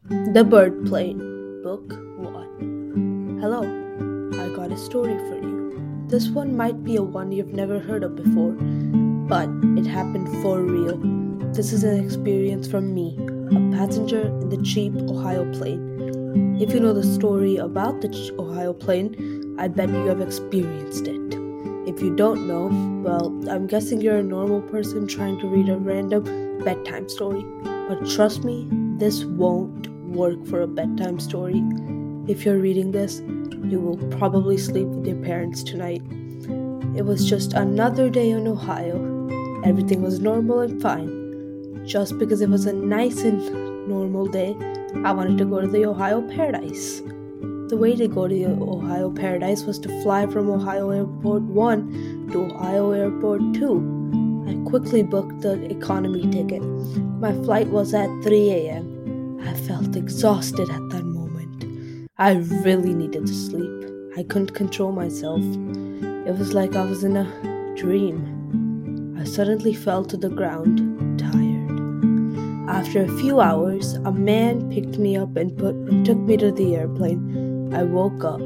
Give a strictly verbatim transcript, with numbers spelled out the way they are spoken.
The Bird Plane, Book one. Hello, I got a story for you. This one might be a one you've never heard of before, but it happened for real. This is an experience from me, a passenger in the cheap Ohio plane. If you know the story about the ch- Ohio plane, I bet you have experienced it. If you don't know, well, I'm guessing you're a normal person trying to read a random bedtime story. But trust me, this won't work for a bedtime story. If you're reading this, you will probably sleep with your parents tonight. It was just another day in Ohio. Everything was normal and fine. Just because it was a nice and normal day, I wanted to go to the Ohio Paradise. The way to go to the Ohio Paradise was to fly from Ohio Airport one to Ohio Airport two. I quickly booked the economy ticket. My flight was at three a.m. I felt exhausted at that moment. I really needed to sleep. I couldn't control myself. It was like I was in a dream. I suddenly fell to the ground, tired. After a few hours, a man picked me up and put and took me to the airplane. I woke up.